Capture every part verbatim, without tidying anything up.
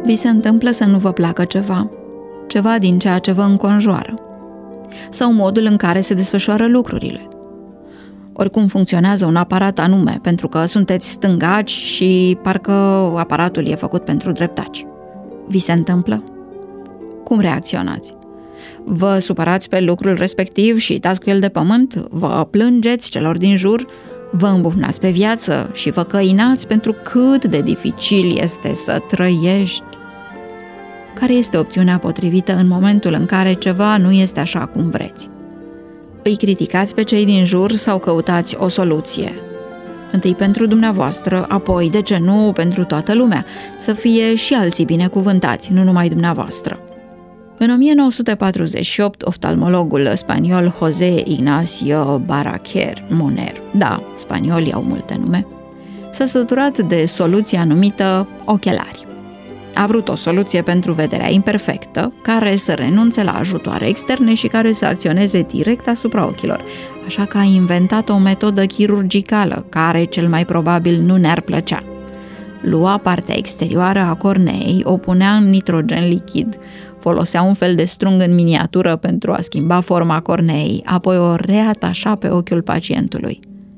Vi se întâmplă să nu vă placă ceva, ceva din ceea ce vă înconjoară, sau modul în care se desfășoară lucrurile. Oricum funcționează un aparat anume, pentru că sunteți stângaci și parcă aparatul e făcut pentru dreptaci. Vi se întâmplă? Cum reacționați? Vă supărați pe lucrul respectiv și dați cu el de pământ? Vă plângeți celor din jur? Vă îmbufnați pe viață și vă căinați pentru cât de dificil este să trăiești? Care este opțiunea potrivită în momentul în care ceva nu este așa cum vreți? Îi criticați pe cei din jur sau căutați o soluție? Întâi pentru dumneavoastră, apoi, de ce nu, pentru toată lumea, să fie și alții binecuvântați, nu numai dumneavoastră. În o mie nouă sute patruzeci și opt, oftalmologul spaniol José Ignacio Baraquer Moner, da, spaniolii au multe nume, s-a săturat de soluția numită ochelari. A vrut o soluție pentru vederea imperfectă, care să renunțe la ajutoare externe și care să acționeze direct asupra ochilor, așa că a inventat o metodă chirurgicală, care cel mai probabil nu ne-ar plăcea. Lua partea exterioară a corneei, o punea în nitrogen lichid, folosea un fel de strung în miniatură pentru a schimba forma corneei, apoi o reatașa pe ochiul pacientului.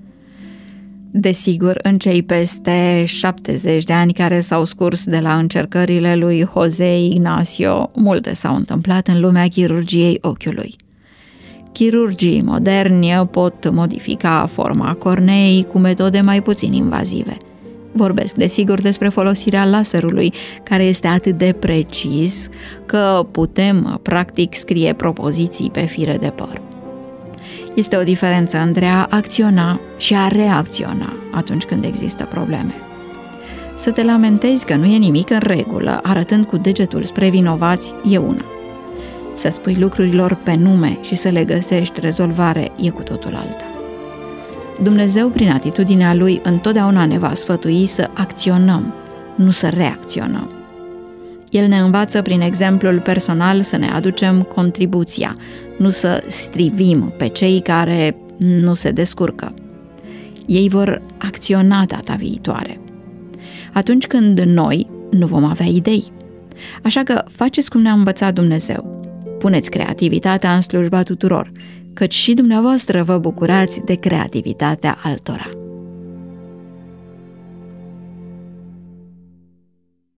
Desigur, în cei peste șaptezeci de ani care s-au scurs de la încercările lui José Ignacio, multe s-au întâmplat în lumea chirurgiei ochiului. Chirurgii moderni pot modifica forma corneei cu metode mai puțin invazive. Vorbesc, desigur, despre folosirea laserului, care este atât de precis că putem, practic, scrie propoziții pe fire de păr. Este o diferență între a acționa și a reacționa atunci când există probleme. Să te lamentezi că nu e nimic în regulă, arătând cu degetul spre vinovați, e una. Să spui lucrurilor pe nume și să le găsești rezolvare e cu totul alta. Dumnezeu, prin atitudinea Lui, întotdeauna ne va sfătui să acționăm, nu să reacționăm. El ne învață prin exemplul personal să ne aducem contribuția, nu să strivim pe cei care nu se descurcă. Ei vor acționa data viitoare. Atunci când noi nu vom avea idei. Așa că faceți cum ne-a învățat Dumnezeu. Puneți creativitatea în slujba tuturor, căci și dumneavoastră vă bucurați de creativitatea altora.